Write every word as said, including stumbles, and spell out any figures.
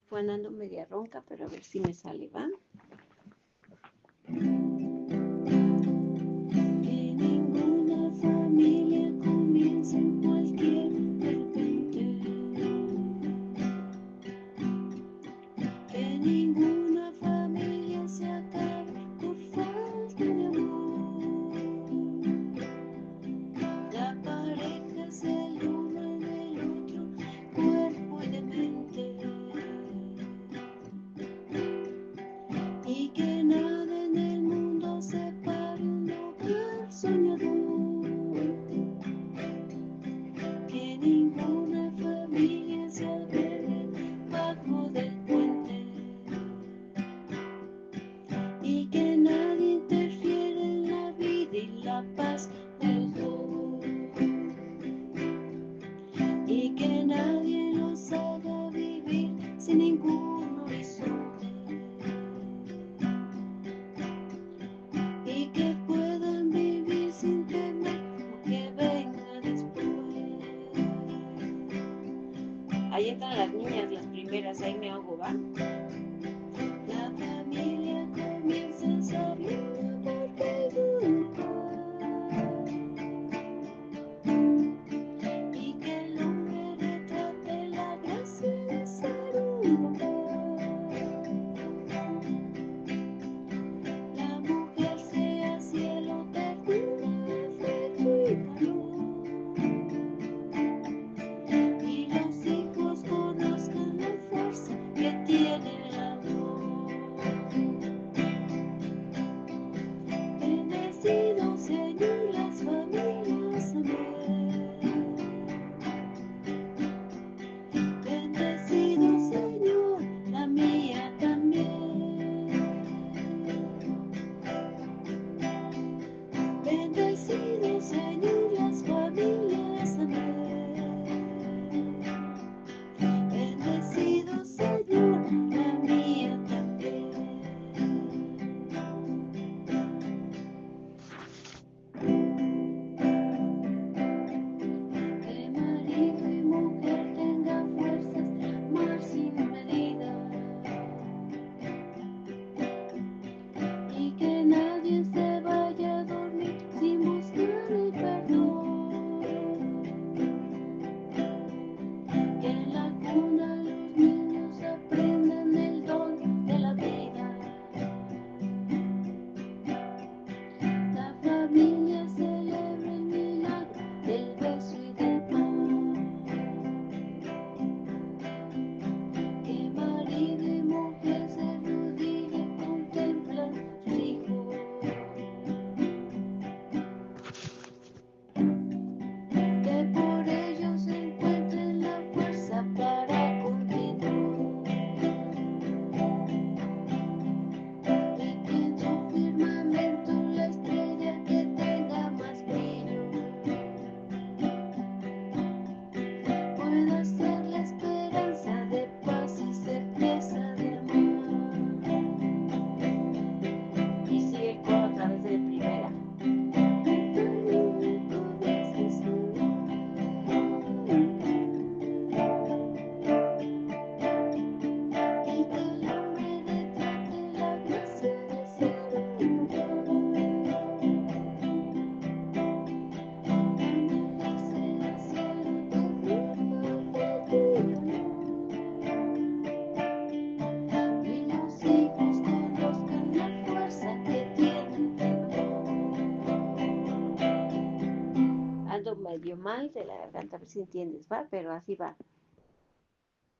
Pues ando media ronca, pero a ver si me sale, ¿va? Que ninguna familia comience en cualquier repente. Que ninguna familia se acabe por falta de amor. La pareja es el uno en el otro, cuerpo y de mente. Y que nada en el mundo separe un hogar soñador. Que ninguna familia se albergue bajo del puente. Y que nadie interfiera en la vida y la paz de los dos. Y que nadie los haga vivir sin ningún horizonte. Y que puedan vivir sin temer lo que venga después. Ahí están las niñas, las primeras, ahí me hago, ¿va? La familia comienza a saber porque nunca. Y que el hombre retrate la gracia de ser un papá. La mujer sea cielo, ternura, afecto y calor. Y los hijos conozcan la fuerza que tiene el amor. Bendecido Señor las familias, amén. Bendecido Señor la mía también. Bendecido Señor las familias, amén. Bendecido Señor la mía también. Que marido y mujer tengan fuerzas, mar sin medida. Y que nadie se vaya a dormir sin buscar el perdón. Que en la cuna los niños aprendan el don de la vida. La familia celebra el milagro del beso y del pan. Que marido y mujer se arrodillen y contemplan a su hijo. Que por ellos encuentren la fuerza para continuar. Y que en su firmamento la estrella que tenga más brillo pueda ser la esperanza de paz y certeza de amor. Y sigue el coro otra vez de primera. Y que el hombre retrate la gracia de ser un hombre. Y los hijos conozcan la fuerza que tienen dentro. Ando medio mal de la garganta, a ver si entiendes, ¿va? Pero así va.